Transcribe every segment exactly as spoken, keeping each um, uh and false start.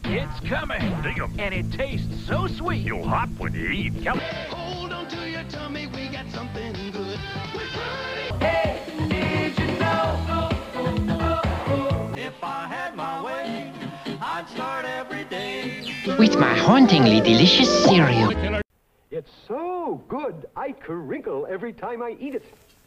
It's coming, and it tastes so sweet. You're hot when you eat. Hold on to your tummy, we got something good. Hey, did you know? If I had my way, I'd start every day. With my hauntingly delicious cereal. It's so good, I crinkle every time I eat it.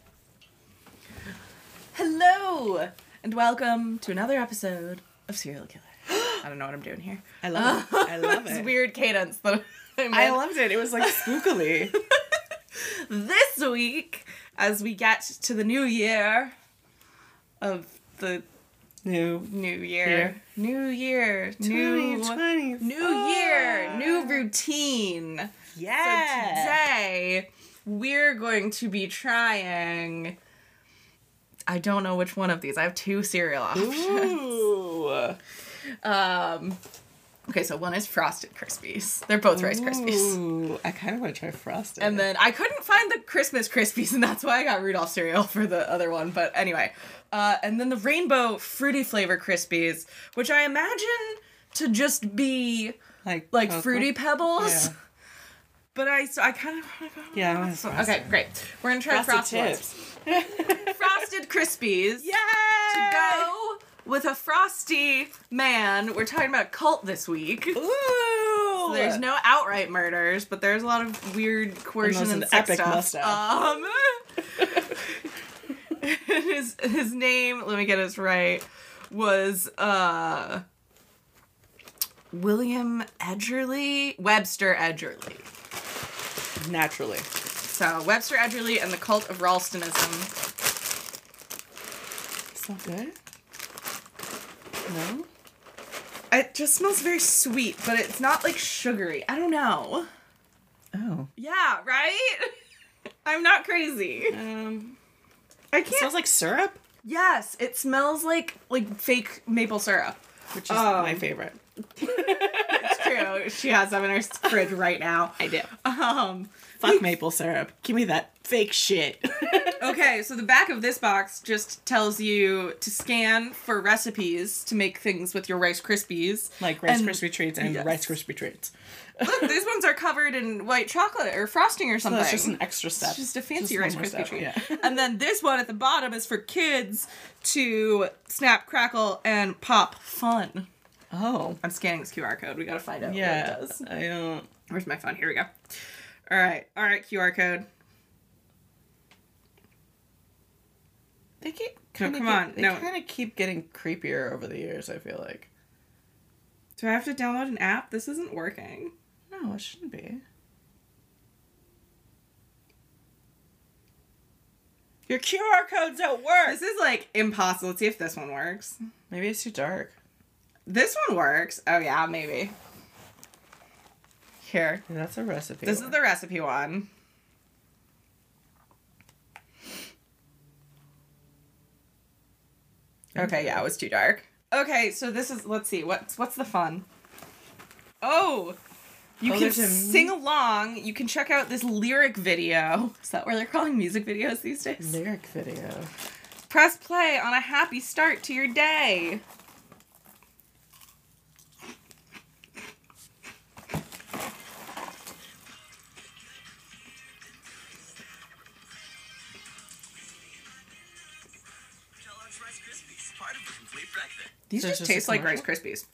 Hello, and welcome to another episode of Serial Killer. I don't know what I'm doing here. I love it. I love This it. weird cadence that I made. I loved it. It was like spookily. This week, as we get to the new year of the New. new year, Year. new year, new twenty twenty. new year, new routine. Yeah. So today, we're going to be trying. I don't know which one of these. I have two cereal options. Ooh. Um, okay, so one is Frosted Krispies. They're both Rice Krispies. Ooh. I kind of want to try Frosted. And then I couldn't find the Christmas Krispies, and that's why I got Rudolph cereal for the other one. But anyway, uh, and then the Rainbow Fruity Flavor Krispies, which I imagine to just be like like Cocoa? Fruity Pebbles. Yeah. But I, so I kind of. Yeah, I want So, Frosted. okay, great. We're gonna try Frosted Frosted Tips. ones. Frosted Krispies. Yay! To go with a frosty man. We're talking about a cult this week. Ooh. So there's no outright murders, but there's a lot of weird coercion And and, there's sex an epic stuff. mustache. Um, his his name, let me get this right, was uh William Edgerly, Webster Edgerly. Naturally. So Webster Edgerly and the Cult of Ralstonism. It's not good? No? It just smells very sweet, but it's not like sugary. I don't know. Oh. Yeah, right? I'm not crazy. Um, I it can't. smells like syrup, Yes, it smells like like fake maple syrup. which is Um, my favorite. It's true. She has some in her fridge right now. I do. Um. Fuck maple syrup. Give me that fake shit. Okay, so the back of this box just tells you to scan for recipes to make things with your Rice Krispies. Like Rice And- Krispie treats and yes. Rice Krispie treats. Look, these ones are covered in white chocolate or frosting or So something. that's just an extra step. It's just a fancy Just one Rice more Krispie step, treat. yeah. And then this one at the bottom is for kids to snap, crackle, and pop fun. Oh. I'm scanning this Q R code. We gotta find out Yeah. what it does. I don't. Where's my phone? Here we go. All right. All right, Q R code. They keep. No, kinda come get- on, They no. kind of keep getting creepier over the years, I feel like. Do I have to download an app? This isn't working. No, it shouldn't be. Your Q R codes don't work! This is like impossible. Let's see if this one works. Maybe it's too dark. This one works. Oh yeah, maybe. Here. That's a recipe. This one. is the recipe one. Okay, yeah, it was too dark. Okay, so this is, let's see, what's what's the fun? Oh, you Oh, can there's a- sing along. You can check out this lyric video. Is that where they're calling music videos these days? lyric video. Press play on a happy start to your day. Kellogg's Rice Krispies, part of the complete breakfast. These So it's just just a taste like Rice commercial? Krispies.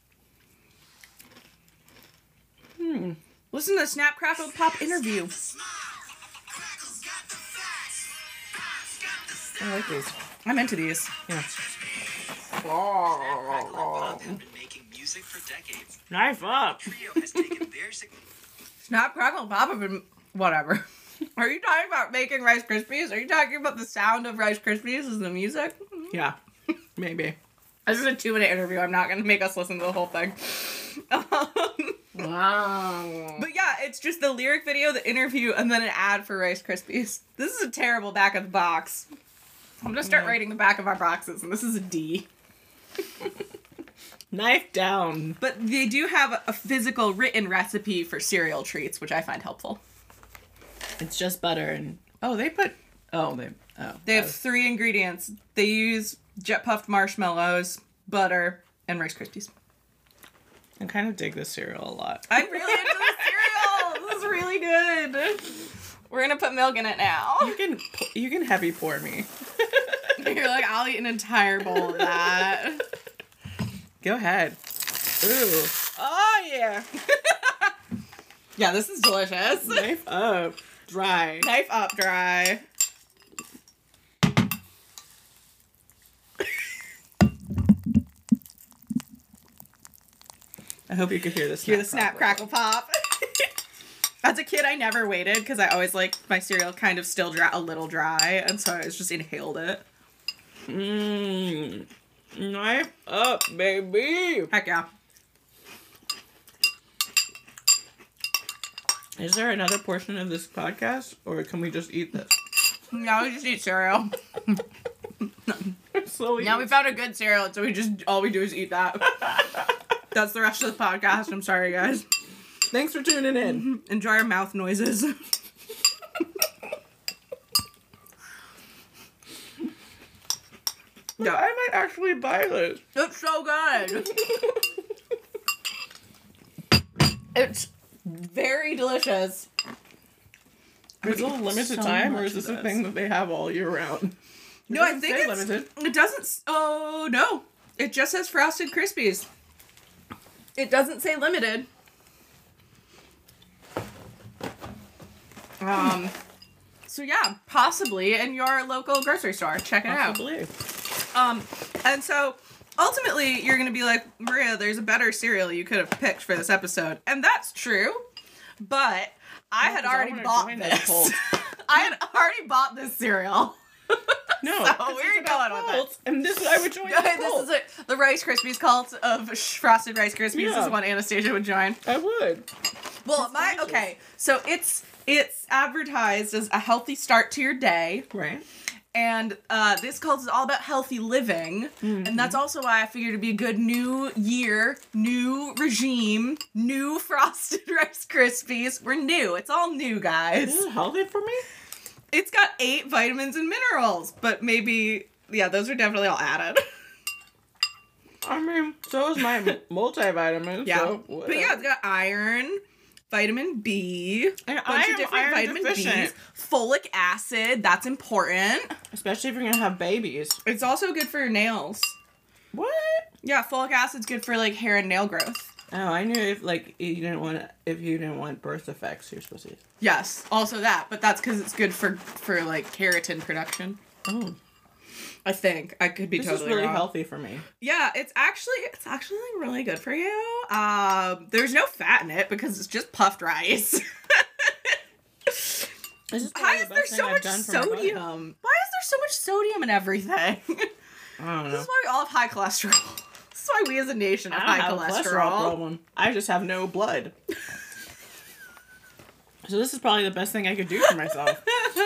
Hmm. Listen to the Snap Crackle Pop interview. I like these. I'm into these. Yeah. Pop have been making music for decades. Knife up! Trio has taken their sig- Snap Crackle Pop have been whatever. Are you talking about making Rice Krispies? Are you talking about the sound of Rice Krispies as the music? Yeah. Maybe. This is a two minute interview. I'm not gonna make us listen to the whole thing. Um, Wow. but yeah, it's just the lyric video, the interview, and then an ad for Rice Krispies. This is a terrible back of the box. I'm gonna start Yeah. rating the back of our boxes, and this is a D. Knife down. But they do have a physical written recipe for cereal treats, which I find helpful. It's just butter and oh, they put oh they oh They have oh. three ingredients. They use jet puffed marshmallows, butter, and Rice Krispies. I kind of dig this cereal a lot. I'm really into this cereal. This is really good. We're gonna put milk in it now. You can you can heavy pour me. You're like, I'll eat an entire bowl of that. Go ahead. Ooh. Oh yeah. Yeah, this is delicious. Knife up. Dry. Knife up, dry. I hope you could hear this. Hear the snap, crackle, pop. As a kid, I never waited because I always liked my cereal kind of still dry, a little dry, and so I just inhaled it. Mmm. Knife up, baby. Heck yeah. Is there another portion of this podcast, or can we just eat this? Now we just eat cereal. Slowly. Now we found a good cereal, so we just all we do is eat that. That's the rest of the podcast. I'm sorry, guys. Thanks for tuning in. Enjoy our mouth noises. Yeah, I might actually buy this. It's so good. It's very delicious. Is it a limited so time, or much is this of a this. thing that they have all year round? No, I doesn't think say it's limited. It doesn't. s- Oh no! It just says Frosted Krispies. It doesn't say limited. Um. So yeah, possibly in your local grocery store. Check it out. Possibly. Um, and so ultimately, you're gonna be like, Maria, there's a better cereal you could have picked for this episode, and that's true. But I had 'cause I already wanna bought join that this. cult. I had already bought this cereal. No, So 'cause we're it's about going with it. cults, and this I would join. The this cult. is it. The Rice Krispies cult of sh- Frosted Rice Krispies Yeah. is what Anastasia would join. I would. Well, my delicious. okay, so it's it's advertised as a healthy start to your day. Right. And uh, this cult is all about healthy living. And that's also why I figured it'd be a good new year, new regime, new Frosted Rice Krispies. We're new. It's all new, guys. Is it healthy for me? It's got eight vitamins and minerals, but maybe, yeah, those are definitely all added. I mean, so is my multivitamin. Yeah. So But yeah, it's got iron, vitamin B, And bunch I of am different iron vitamin deficient. B's, folic acid, that's important. Especially if you're gonna have babies. It's also good for your nails. What? Yeah, folic acid's good for like hair and nail growth. Oh, I knew if like you didn't want if you didn't want birth effects, you're supposed to. Yes, also that, but that's because it's good for for like keratin production. Oh, I think I could be this totally is really wrong. healthy for me. Yeah, it's actually it's actually like, really good for you. Um, there's no fat in it because it's just puffed rice. This is Why probably is the there best so thing I've much done for my body. sodium? Why is there so much sodium in everything? I don't This know. is why we all have high cholesterol. This is why we as a nation have I don't high have a cholesterol cholesterol. problem. I just have no blood. So this is probably the best thing I could do for myself.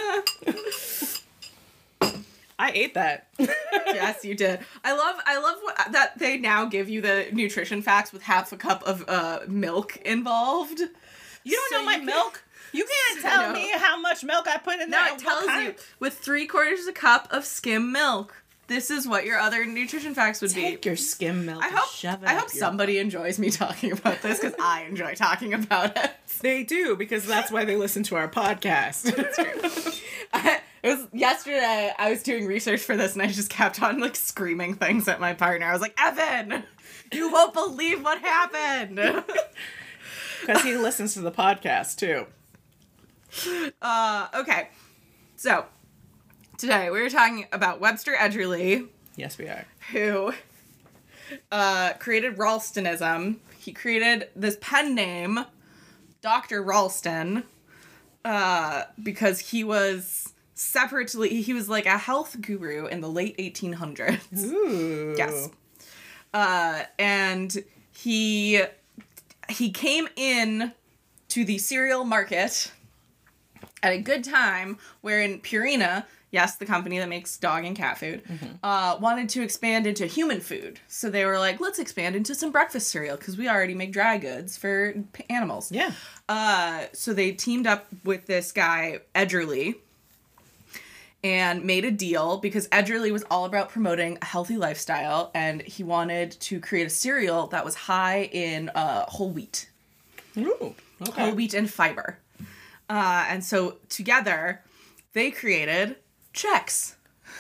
I ate that. Yes, you did. I love I love what, that they now give you the nutrition facts with half a cup of uh, milk involved. You don't So know my you can- milk. You can't I tell know. me how much milk I put in No, there. it What tells kind? you with three quarters a cup of skim milk. This is what your other nutrition facts would Take be. your skim milk. I and hope shove it I up hope your- somebody enjoys me talking about this because I enjoy talking about it. They do because that's why they listen to our podcast. I, it was yesterday. I was doing research for this, and I just kept on like screaming things at my partner. I was like, "Evan, you won't believe what happened." Because he listens to the podcast too. Uh, okay, so today we were talking about Webster Edgerly, Yes, we are. who uh, created Ralstonism. He created this pen name, Doctor Ralston, uh, because he was separately, he was like a health guru in the late eighteen hundreds. Ooh. Yes. Uh, and he he came in to the cereal market at a good time wherein Purina, yes, the company that makes dog and cat food, uh, wanted to expand into human food. So they were like, let's expand into some breakfast cereal because we already make dry goods for p- animals. Yeah. Uh, so they teamed up with this guy, Edgerly, and made a deal because Edgerly was all about promoting a healthy lifestyle, and he wanted to create a cereal that was high in uh, whole wheat. Ooh, okay. Whole wheat and fiber. Uh, and so together, they created Chex.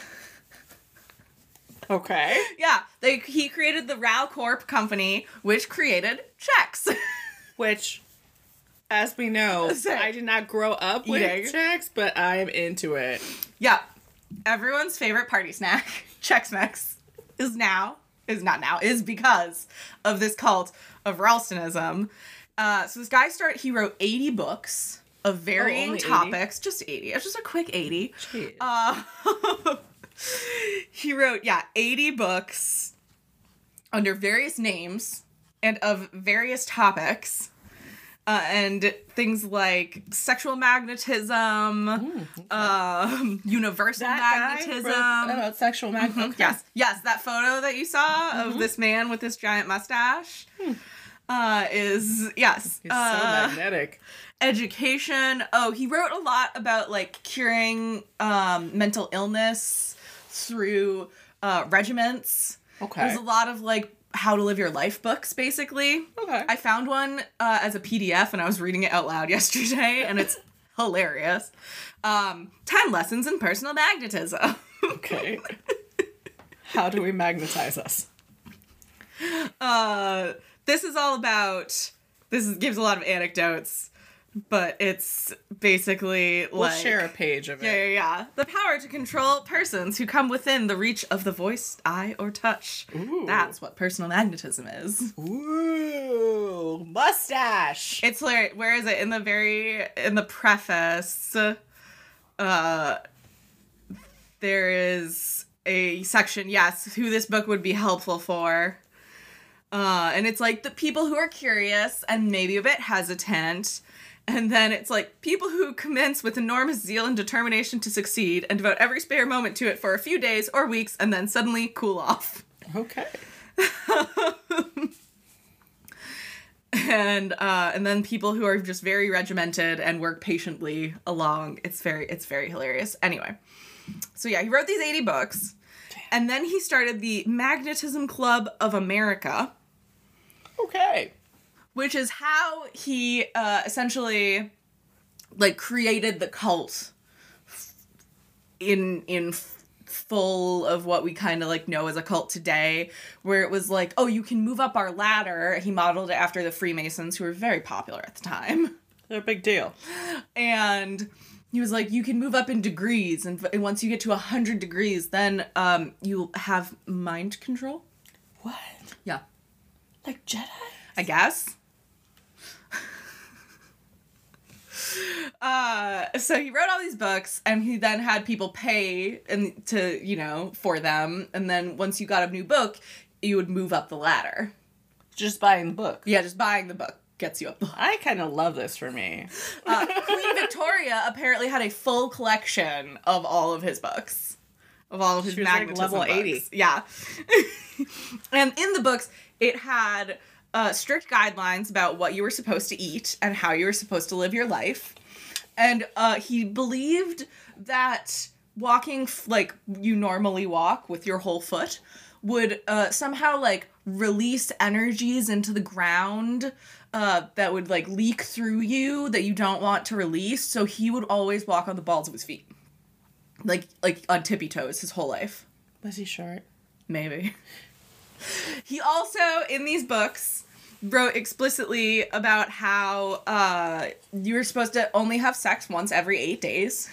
Okay. Yeah, they he created the Rao Corp company, which created Chex. Which, as we know, Same. I did not grow up with Eating. Chex, but I am into it. Yeah, everyone's favorite party snack, Chex Mix, is now, is not now, is because of this cult of Ralstonism. Uh, so this guy started, he wrote eighty books of varying only eighty? topics, just eighty, it's just a quick eighty. Jeez. Uh, he wrote, yeah, eighty books under various names and of various topics. Uh, and things like sexual magnetism, um, universal That guy magnetism. wrote about sexual magnetism. Mhm, Yes, yes, that photo that you saw of this man with this giant mustache uh, is, yes. He's uh, so magnetic. Education. Oh, he wrote a lot about like curing um, mental illness through uh, regiments. Okay. There's a lot of like how to live your life books, basically. Okay. I found one uh, as a P D F and I was reading it out loud yesterday, and it's hilarious. Um, ten lessons in personal magnetism. Okay. How do we magnetize us? uh, this is all about. This is, gives a lot of anecdotes, but it's basically We'll like share a page of Yeah, it. yeah, yeah. The power to control persons who come within the reach of the voice, eye, or touch. Ooh. That's what personal magnetism is. Ooh, mustache. It's hilarious. Where is it? In the very, in the preface, uh, there is a section, yes, who this book would be helpful for. Uh, and it's like the people who are curious and maybe a bit hesitant. And then it's like people who commence with enormous zeal and determination to succeed and devote every spare moment to it for a few days or weeks and then suddenly cool off. Okay. and uh, and then people who are just very regimented and work patiently along. It's very it's very hilarious. Anyway, so yeah, he wrote these eighty books, and then he started the Magnetism Club of America, Okay. which is how he uh, essentially like created the cult f- in in f- full of what we kind of like know as a cult today, where it was like, oh, you can move up our ladder. He modeled it after the Freemasons, who were very popular at the time. They're a big deal. And he was like, you can move up in degrees, and, and once you get to one hundred degrees, then um, you'll have mind control. What? Yeah. Like Jedi? I guess. uh, so he wrote all these books, and he then had people pay and to, you know, for them. And then once you got a new book, you would move up the ladder. Just buying the book. Yeah, just buying the book gets you up the ladder. I kind of love this for me. Uh, Queen Victoria apparently had a full collection of all of his books. Of all of his She was, like, magnetism level books. eighty. Yeah. And in the books, it had uh, strict guidelines about what you were supposed to eat and how you were supposed to live your life. And uh, he believed that walking f- like you normally walk with your whole foot would uh, somehow like release energies into the ground uh, that would like leak through you that you don't want to release. So he would always walk on the balls of his feet. Like, like on tippy toes his whole life. Was he short? Maybe. He also, in these books, wrote explicitly about how uh, you were supposed to only have sex once every eight days.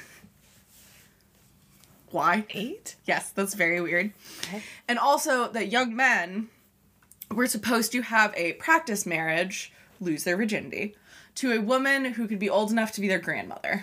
Why? Eight? Yes, that's very weird. Okay. And also that young men were supposed to have a practice marriage, lose their virginity, to a woman who could be old enough to be their grandmother.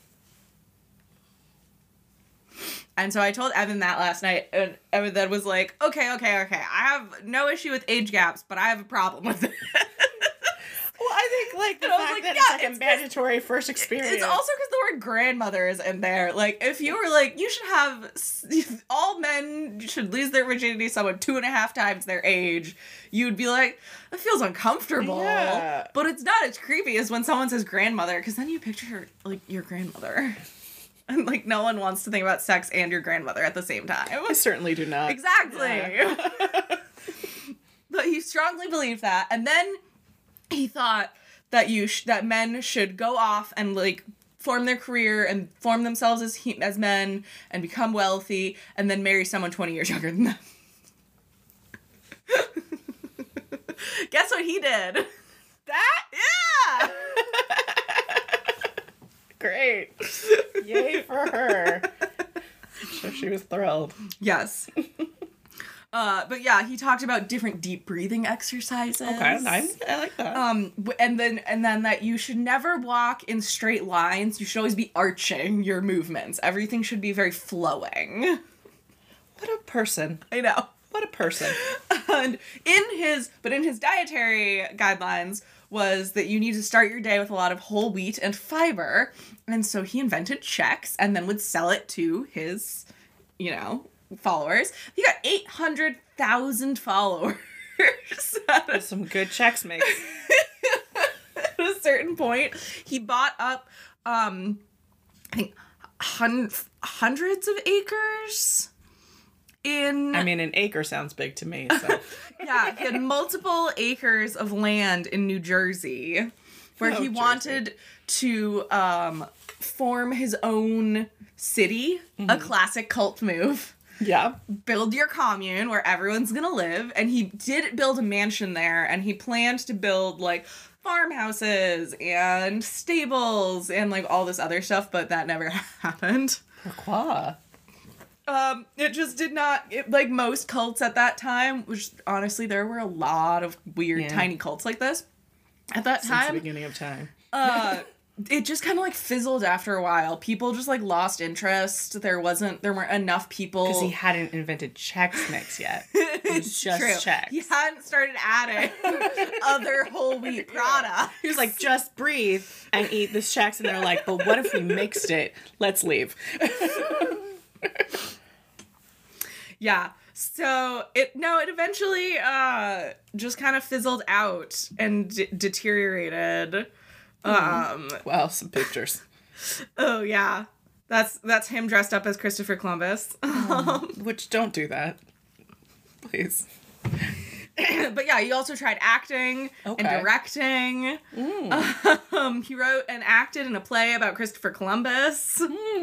And so I told Evan that last night, and Evan then was like, okay, okay, okay, I have no issue with age gaps, but I have a problem with it. Well, I think, like, the And I was fact like, that yeah, it's like it's a mandatory first experience. It's also because the word grandmother is in there. Like, if you were like, you should have, all men should lose their virginity to someone two and a half times their age, you'd be like, that feels uncomfortable. Yeah. But it's not as creepy as when someone says grandmother, because then you picture, like, your grandmother. And, like, no one wants to think about sex and your grandmother at the same time. I certainly do not. Exactly. Yeah. But he strongly believed that. And then he thought that you sh- that men should go off and, like, form their career and form themselves as he- as men and become wealthy and then marry someone twenty years younger than them. Guess what he did? That? Yeah! Great. Yay for her. I'm sure she was thrilled. Yes. Uh, but yeah, he talked about different deep breathing exercises. Okay, I, I like that. Um, w- and then and then that you should never walk in straight lines. You should always be arching your movements. Everything should be very flowing. What a person. I know. What a person. And in his, but in his dietary guidelines was that you need to start your day with a lot of whole wheat and fiber. And so he invented Chex and then would sell it to his, you know, followers. He got eight hundred thousand followers. At Some good checks mix. a, at a certain point, he bought up, um, I think, hun- hundreds of acres in... I mean, an acre sounds big to me, so. Yeah, he had multiple acres of land in New Jersey where Oh, he Jersey. wanted to um, form his own city, a classic cult move. Yeah. Build your commune where everyone's gonna live. And he did build a mansion there, and he planned to build, like, farmhouses and stables and, like, all this other stuff, but that never happened. Pourquoi? Um, it just did not, it, like most cults at that time, which honestly, there were a lot of weird Yeah. tiny cults like this at that Since the time. beginning of time. Uh, it just kind of like fizzled after a while. People just like lost interest. There wasn't, there weren't enough people. Because he hadn't invented Chex Mix yet. It was just True. Chex. He hadn't started adding other whole wheat products. He was like, just breathe and eat this Chex. And they're like, but what if we mixed it? Let's leave. Yeah. So it no, it eventually uh just kind of fizzled out and d- deteriorated. Um Well, some pictures. oh yeah. That's that's him dressed up as Christopher Columbus. Which, don't do that. Please. But yeah, he also tried acting Okay. and directing. Um he wrote and acted in a play about Christopher Columbus.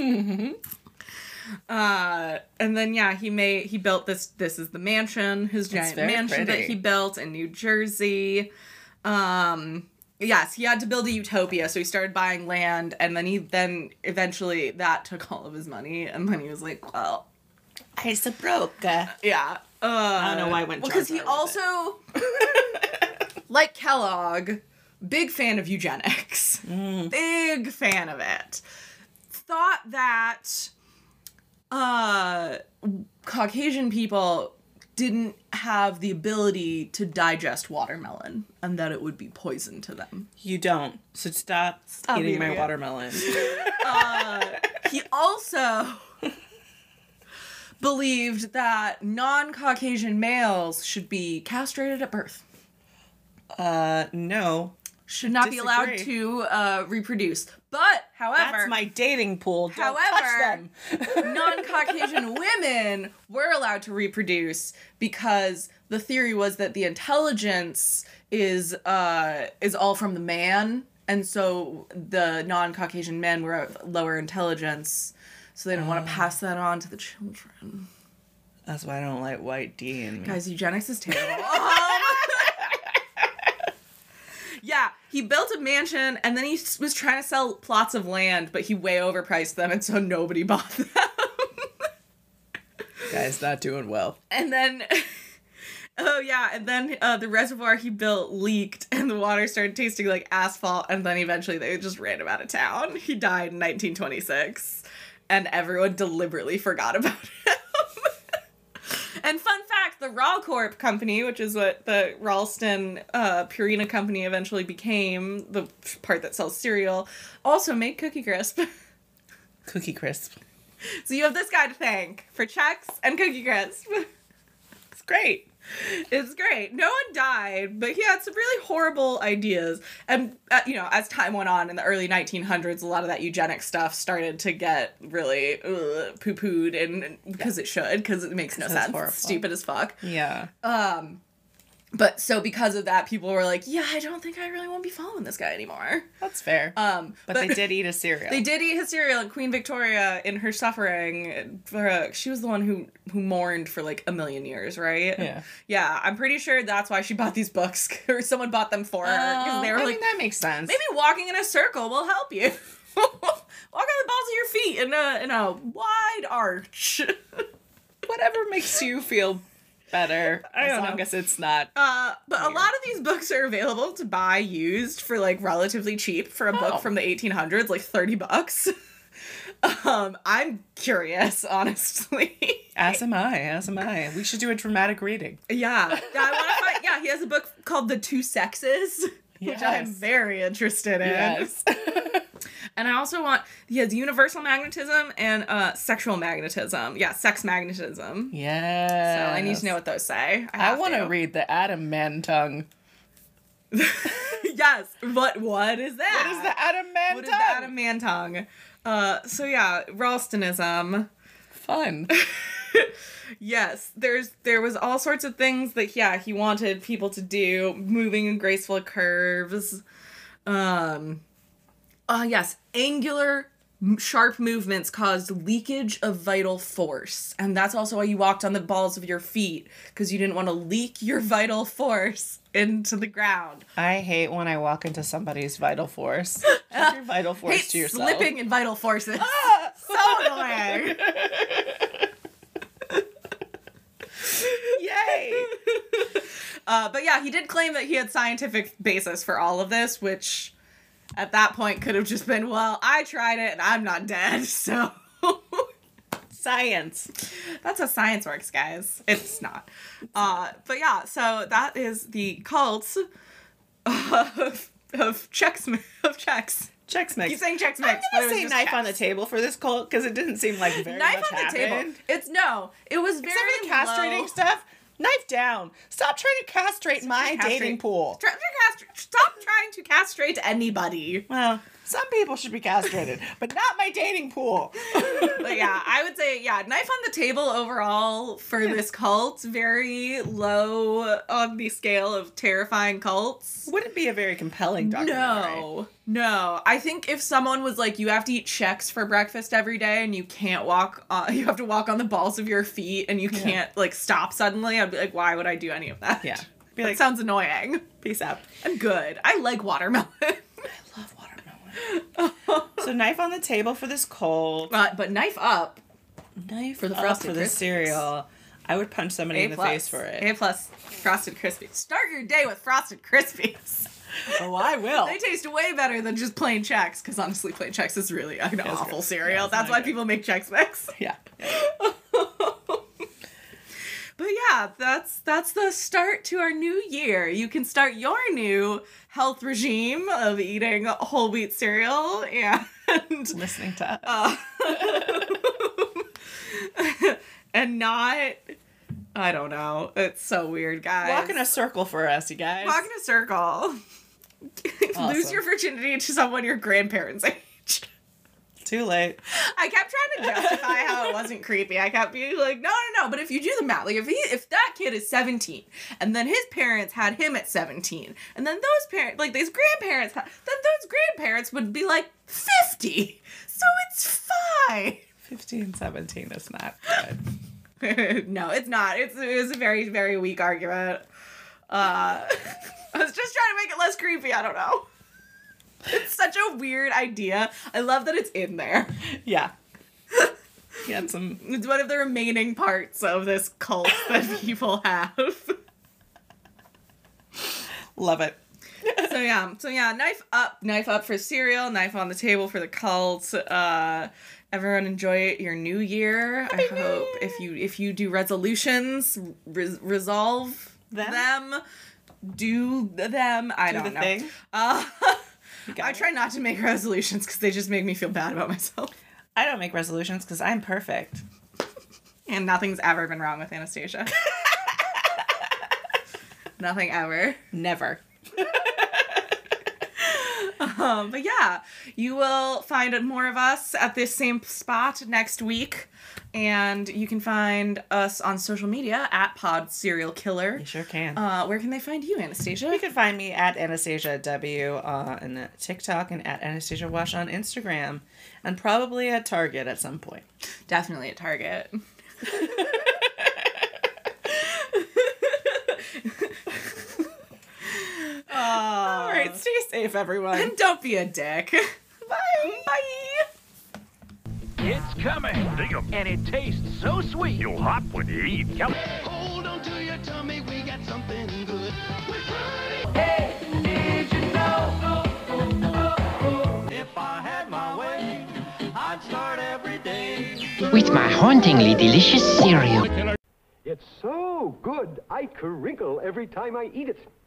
Uh, and then yeah, he made he built this. This is the mansion, his giant very mansion pretty. that he built in New Jersey. Um, yes, he had to build a utopia, so he started buying land, and then he then eventually that took all of his money, and then he was like, well, I so broke. Uh, yeah. Uh, I don't know why I went because he Jar Jar with also, like Kellogg, big fan of eugenics. Mm. Big fan of it. Thought that uh, Caucasian people didn't have the ability to digest watermelon and that it would be poison to them. You don't. So stop, Stop eating eating my it. watermelon. He also believed that non-Caucasian males should be castrated at birth. Uh, no. Should not be allowed Disagree. to uh, reproduce. But, however, That's my dating pool. Don't However, touch them. non-Caucasian women were allowed to reproduce because the theory was that the intelligence is uh, is all from the man, and so the non-Caucasian men were of lower intelligence, so they didn't want to pass that on to the children. That's why I don't like white D in me. Guys, eugenics is terrible. Yeah, he built a mansion and then he s- was trying to sell plots of land, but he way overpriced them, and so nobody bought them. Guy's not doing well. And then, oh yeah, and then uh, the reservoir he built leaked, and the water started tasting like asphalt, and then eventually they just ran him out of town. He died in nineteen twenty-six, and everyone deliberately forgot about him. And fun fact, the Rawcorp company, which is what the Ralston uh, Purina company eventually became, the part that sells cereal, also made Cookie Crisp. Cookie Crisp. So you have this guy to thank for Chex and Cookie Crisp. It's great. It's great. No one died, but he had some really horrible ideas. And, uh, you know, as time went on in the early nineteen hundreds, a lot of that eugenic stuff started to get really uh, poo-pooed, and because yeah. it should, because it makes no sense. Horrible. It's stupid as fuck. Yeah. Um, but so because of that, people were like, yeah, I don't think I really want to be following this guy anymore. That's fair. Um, but, but they did eat a cereal. They did eat his cereal, and Queen Victoria, in her suffering, for, uh, she was the one who, who mourned for like a million years, right? Yeah. Yeah, I'm pretty sure that's why she bought these books, or someone bought them for her. Because they were I like, mean, that makes sense. maybe walking in a circle will help you. Walk on the balls of your feet in a, in a wide arch. Whatever makes you feel better, I as don't long know. as it's not. Uh, but Weird. a lot of these books are available to buy used for like relatively cheap for a book Oh. from the eighteen hundreds, like thirty bucks. um, I'm curious, honestly. As am I. As am I. We should do a dramatic reading. Yeah, I want to find. Yeah, he has a book called The Two Sexes, which I'm Yes. very interested in. Yes. And I also want. He has universal magnetism and uh, sexual magnetism. Yeah, sex magnetism. Yes. So I need to know what those say. I have want to read the Adam Man tongue. Yes, but what is that? What is the Adam Man What is tongue? the Adam Man tongue? Uh, so yeah, Ralstonism. Fun. Yes, there's there was all sorts of things that yeah he wanted people to do, moving in graceful curves. Um, uh yes, angular m- sharp movements caused leakage of vital force, and that's also why you walked on the balls of your feet, because you didn't want to leak your vital force into the ground. I hate when I walk into somebody's vital force. Keep your vital force Hate to yourself. slipping in vital forces. So annoying. Yay! Uh, but yeah, he did claim that he had scientific basis for all of this, which at that point could have just been, well, I tried it and I'm not dead, so Science. that's how science works, guys. It's not. Uh, but yeah, so that is the cult of of Chex of Chex. Chex Mix. Keep saying Chex Mix. I'm but gonna it was say just knife Chex. on the table for this cult because it didn't seem like very Knife much on the happened. table. It's no. It was very Except for the castrating low. stuff. Knife down. Stop trying to castrate my to castrate- dating pool. Try, try castr- stop trying to castrate anybody. Well, some people should be castrated, but not my dating pool. But yeah, I would say, yeah, knife on the table overall for this cult, very low on the scale of terrifying cults. Wouldn't be a very compelling documentary. No, no. I think if someone was like, you have to eat Chex for breakfast every day and you can't walk, uh, you have to walk on the balls of your feet and you can't like stop suddenly, I'd be like, why would I do any of that? Yeah. Be That like, sounds annoying. peace out. I'm good. I like watermelon. Love watermelon. So knife on the table for this cult. but, but knife up. Knife For the up Frosted for the Krispies. cereal. I would punch somebody A in the plus. face for it. A plus. Frosted Krispies. Start your day with Frosted Krispies. Oh, I will. They taste way better than just plain Chex, because honestly, plain Chex is really an awful good. cereal. Yeah, it's That's not why good. people make Chex Mix. Yeah. But yeah, that's that's the start to our new year. You can start your new health regime of eating whole wheat cereal and Listening to us. and not. I don't know. It's so weird, guys. Walk in a circle for us, you guys. Walk in a circle. Lose Awesome. your virginity to someone your grandparents' age. Too late. I kept trying to justify how it wasn't creepy. I kept being like, no, no, no. But if you do the math, like if he, if that kid is seventeen, and then his parents had him at seventeen, and then those parents, like his grandparents, had, then those grandparents would be like fifty. So it's fine. fifteen, seventeen is not good. No, it's not. It's it was a very, very weak argument. Uh, I was just trying to make it less creepy. I don't know. It's such a weird idea. I love that it's in there. Yeah. He had some. It's one of the remaining parts of this cult that people have. Love it. So yeah, so yeah, knife up, knife up for cereal, knife on the table for the cult. Uh, everyone enjoy your new year. I hope if you if you do resolutions, res- resolve Them? them, do them. I Do don't the know. thing. Uh, You got I it. try not to make resolutions because they just make me feel bad about myself. I don't make resolutions because I'm perfect. And nothing's ever been wrong with Anastasia. Nothing ever. Never. Um, but yeah, you will find more of us at this same spot next week. And you can find us on social media at Pod Serial Killer. You sure can. Uh, where can they find you, Anastasia? You can find me at Anastasia W on TikTok and at Anastasia Wash on Instagram. And probably at Target at some point. Definitely at Target. All right, stay safe, everyone. And don't be a dick. Bye. Bye. It's coming. And it tastes so sweet. You're hot when you eat. Hold on to your tummy, we got something good. Hey, did you know? If I had my way, I'd start every day. With my hauntingly delicious cereal. It's so good, I crinkle every time I eat it.